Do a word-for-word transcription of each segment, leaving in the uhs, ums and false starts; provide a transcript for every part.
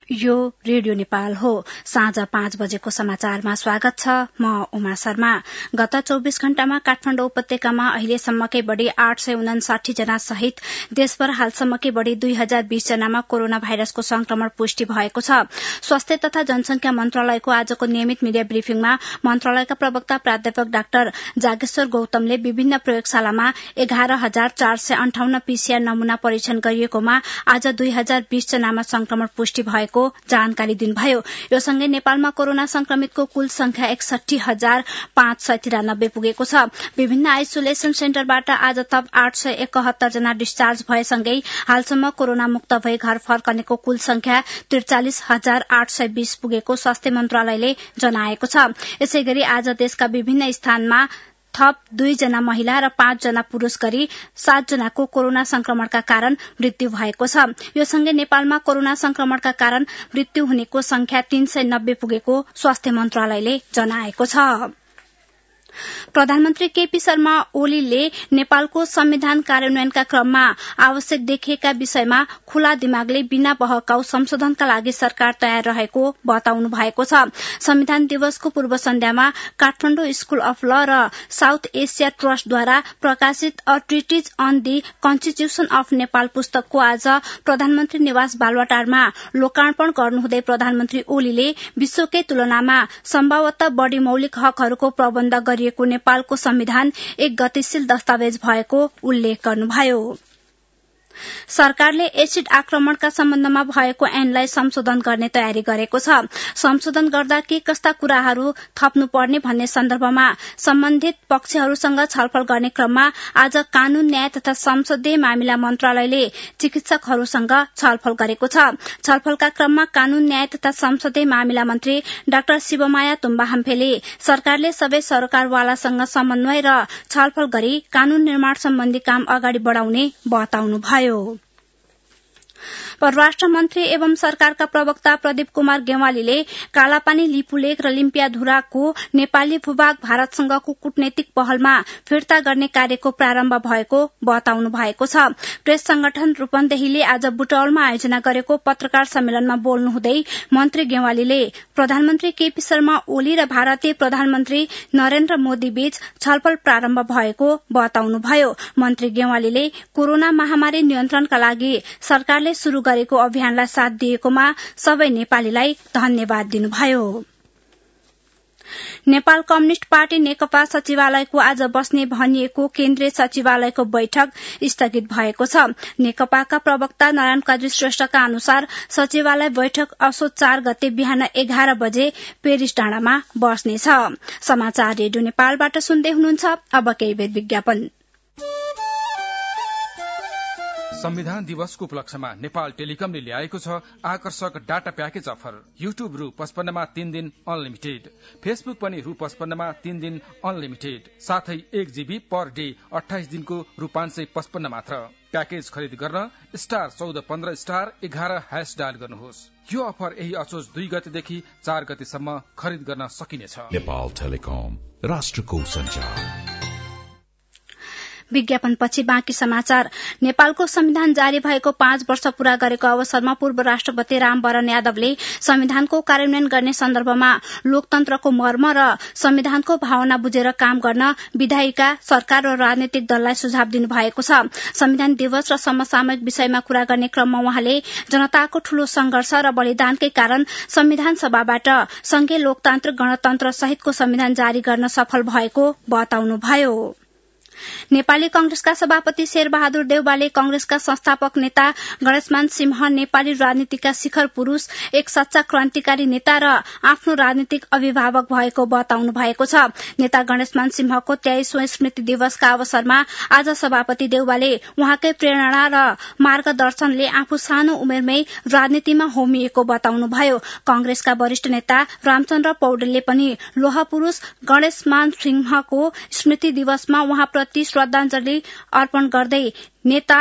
यो रेडियो नेपाल हो। साँझ पाँच बजेको समाचारमा स्वागत छ। म उमा शर्मा। गत चौबिस घण्टामा काठमाडौँ उपत्यकामा अहिलेसम्मकै बढ़ी आठ सय उनासाठी जना सहित देशभर हालसम्मकै बढ़ी दुई हजार बीस जनामा कोरोना भाइरसको संक्रमण पुष्टि भएको छ। स्वास्थ्य तथा जनसंख्या मन्त्रालयको आजको नियमित मिडिया ब्रिफिङमा मन्त्रालयका प्रवक्ता प्राध्यापक डाक्टर जागेश्वर गौतमले विभिन्न प्रयोगशालामा एघार हजार चार सय अन्ठाउन्न पीसीआर नमूना परीक्षण गरिएकोमा आज दुई हजार बीस जनामा संक्रमण पुष्टि भएको जानकारी दिनुभयो। यो सँगै नेपालमा कोरोना संक्रमितको कुल संख्या एकसठी हजार पाँच सय तिरानब्बे पुगेको छ। विभिन्न आइसोलेशन सेन्टरबाट आज थप आठ सय एकहत्तर जना डिस्चार्ज भएसँगै हालसम्म कोरोना मुक्त भई घर फर्कनेको कुल संख्या त्रिचालिस हजार आठ सय बीस पुगेको स्वास्थ्य मन्त्रालयले जनाएको छ। यसै गरी आज देशका विभिन्न स्थानमा थप दुई जना महिला र पाँच जना पुरूष गरी सात जनाको कोरोना संक्रमणका कारण मृत्यु भएको छ। यो सँगै नेपालमा कोरोना संक्रमणका कारण मृत्यु हुनेको संख्या तीन सय नब्बे पुगेको स्वास्थ्य मन्त्रालयले जनाएको छ। प्रधानमन्त्री केपी शर्मा ओलीले नेपालको संविधान कार्यान्वयनका क्रममा आवश्यक देखिएका विषयमा खुला दिमागले बिना बहकाउ संशोधनका लागि सरकार तयार रहेको बताउनु भएको छ। संविधान दिवसको पूर्व सन्ध्यामा काठमाडौँ स्कूल अफ ल र साउथ एसिया ट्रस्टद्वारा प्रकाशित a treatise on the constitution of Nepal पुस्तकको आज प्रधानमन्त्री निवास बालुवाटारमा लोकार्पण गर्नुहुँदै प्रधानमन्त्री ओलीले विश्वकै तुलनामा सम्भवतः बढ़ी मौलिक हकहरूको प्रबन्ध गरिएको नेपालको संविधान एक गतिशील दस्तावेज भएको उल्लेख गर्नुभयो। सरकारले एसिड आक्रमणका सम्बन्धमा भएको ऐनलाई संशोधन गर्ने तयारी गरेको छ। संशोधन गर्दा के कस्ता कुराहरू थप्नुपर्ने भन्ने सन्दर्भमा सम्बन्धित पक्षहरूसँग छलफल गर्ने क्रममा आज कानून न्याय तथा संसदीय मामिला मन्त्रालयले चिकित्सकहरूसँग छलफल गरेको छ। छलफलका क्रममा कानून न्याय तथा संसदीय मामिला मन्त्री डाक्टर शिवमाया तुम्बा हम्फेले सरकारले सबै सरकारवालासँग समन्वय र छलफल गरी कानून निर्माण सम्बन्धी काम अगाडि बढ़ाउने बताउनुभयो। परराष्ट्र मन्त्री एवं सरकारका प्रवक्ता प्रदीप कुमार गेवालीले कालापानी लिपुलेक र लिम्पियाधुराको नेपाली भूभाग भारतसँगको कूटनैतिक पहलमा फिर्ता गर्ने कार्यको प्रारम्भ भएको बताउनु भएको छ। प्रेस संगठन रूपन्देहीले आज बुटवलमा आयोजना गरेको पत्रकार सम्मेलनमा बोल्नुहुँदै मन्त्री गेवालीले प्रधानमन्त्री केपी शर्मा ओली र भारतीय प्रधानमन्त्री नरेन्द्र मोदी बीच छलफल प्रारम्भ भएको बताउनुभयो। मन्त्री गेवालीले कोरोना महामारी नियन्त्रणका लागि सरकारले शुरू गरेको अभियानलाई साथ दिएकोमा सबै नेपालीलाई धन्यवाद दिनुभयो। नेपाल कम्युनिष्ट पार्टी नेकपा सचिवालयको आज बस्ने भनिएको केन्द्रीय सचिवालयको बैठक स्थगित भएको छ। नेकपाका प्रवक्ता नारायण काजी श्रेष्ठका अनुसार सचिवालय बैठक असोज चार गते बिहान एघार बजे पेरिस डाँडामा बस्नेछ। समाचार रेडियो नेपालबाट सुन्दै हुनुहुन्छ। अब केही बेर विज्ञापन। संविधान दिवसको उपलक्ष्यमा नेपाल टेलिकमले ल्याएको छ आकर्षक डाटा प्याकेज अफर। युट्युब रु पचपन्नमा तीन दिन अनलिमिटेड, फेसबुक पनि रु पचपन्नमा तीन दिन अनलिमिटेड, साथै एक जीबी पर डे अठाइस दिनको रु पाँच सय पचपन्न मात्र। प्याकेज खरिद गर्न स्टार चौध पन्ध्र स्टार एघार ह्यास डायल गर्नुहोस्। यो अफर यही असोज दुई गतेदेखि चार गतेसम्म खरिद गर्न सकिनेछ। नेपाल टेलिकम, राष्ट्रको संचार। विज्ञापनपछि बाँकी समाचार। नेपालको संविधान जारी भएको पाँच वर्ष पूरा गरेको अवसरमा पूर्व राष्ट्रपति रामवरण यादवले संविधानको कार्यान्वयन गर्ने सन्दर्भमा लोकतन्त्रको मर्म र संविधानको भावना बुझेर काम गर्न विधायिका, सरकार र राजनैतिक दललाई सुझाव दिनुभएको छ। संविधान दिवस र समसामयिक विषयमा कुरा गर्ने क्रममा उहाँले जनताको ठूलो संघर्ष र बलिदानकै कारण संविधान सभाबाट संघीय लोकतान्त्रिक गणतन्त्र सहितको संविधान जारी गर्न सफल भएको बताउनुभयो। नेपाली कांग्रेसका सभापति शेरबहादुर देउवाले कांग्रेसका संस्थापक नेता गणेशमान सिंह नेपाली राजनीतिका शिखर पुरूष, एक सच्चा क्रान्तिकारी नेता र आफ्नो राजनीतिक अभिभावक भएको बताउनु भएको छ। नेता गणेशमान सिंहको तेइसौं स्मृति दिवसका अवसरमा आज सभापति देउवाले उहाँकै प्रेरणा र मार्गदर्शनले आफू सानो उमेरमै राजनीतिमा होमिएको बताउनुभयो। कांग्रेसका वरिष्ठ नेता रामचन्द्र पौडेलले पनि लोह पुरूष गणेशमान सिंहको स्मृति दिवसमा उहाँप्रति श्रद्धाञ्जली अर्पण गर्दै नेता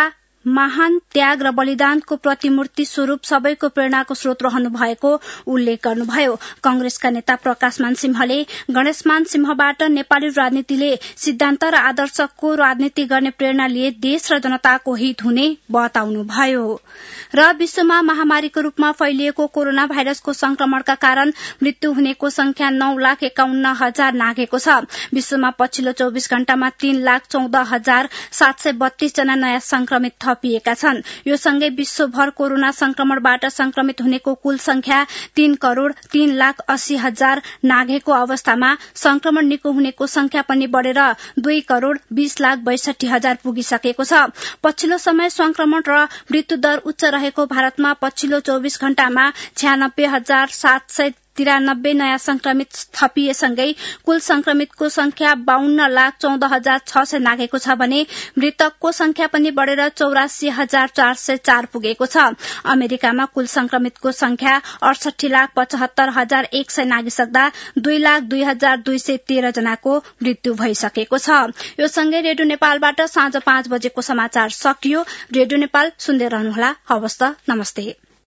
महान त्याग र बलिदानको प्रतिमूर्ति स्वरूप सबैको प्रेरणाको स्रोत रहनु भएको उल्लेख गर्नुभयो। कंग्रेसका नेता प्रकाशमान सिंहले गणेशमान सिंहबाट नेपाली राजनीतिले सिद्धान्त र आदर्शको राजनीति गर्ने प्रेरणा लिए देश र जनताको हित हुने बताउनुभयो। र विश्वमा महामारीको रूपमा फैलिएको कोरोना भाइरसको संक्रमणका कारण मृत्यु हुनेको संख्या नौ लाख एकाउन्न हजार नाघेको छ। विश्वमा पछिल्लो चौविस घण्टामा तीन लाख चौध हजार सात सय बत्तीस जना नयाँ संक्रमित थपिएका छन्। यो सँगै विश्वभर कोरोना संक्रमणबाट संक्रमित हुनेको कुल संख्या तीन करोड़ तीन लाख अस्सी हजार नाघेको अवस्थामा संक्रमण निको हुनेको संख्या पनि बढ़ेर दुई करोड़ बीस लाख बैसठी हजार पुगिसकेको छ। पछिल्लो समय संक्रमण र मृत्यु दर उच्च रहेको भारतमा पछिल्लो चौविस घण्टामा छ्यानब्बे हजार सात सय तिरानब्बे नयाँ संक्रमित थपिएसँगै कुल संक्रमितको संख्या बाहन्न लाख चौध हजार छ सय नाघेको छ भने मृतकको संख्या पनि बढ़ेर चौरासी हजार चार सय चार पुगेको छ। अमेरिकामा कुल संक्रमितको संख्या अडसठी लाख पचहत्तर हजार एक सय नागिसक्दा दुई लाख दुई हजार दुई सय तेह्र जनाको मृत्यु भइसकेको छ। यो सँगै रेडियो नेपालबाट साँझ पाँच बजेको समाचार सकियो। रेडियो नेपाल सुन्दै रहनुहोला। हवस् त, नमस्ते।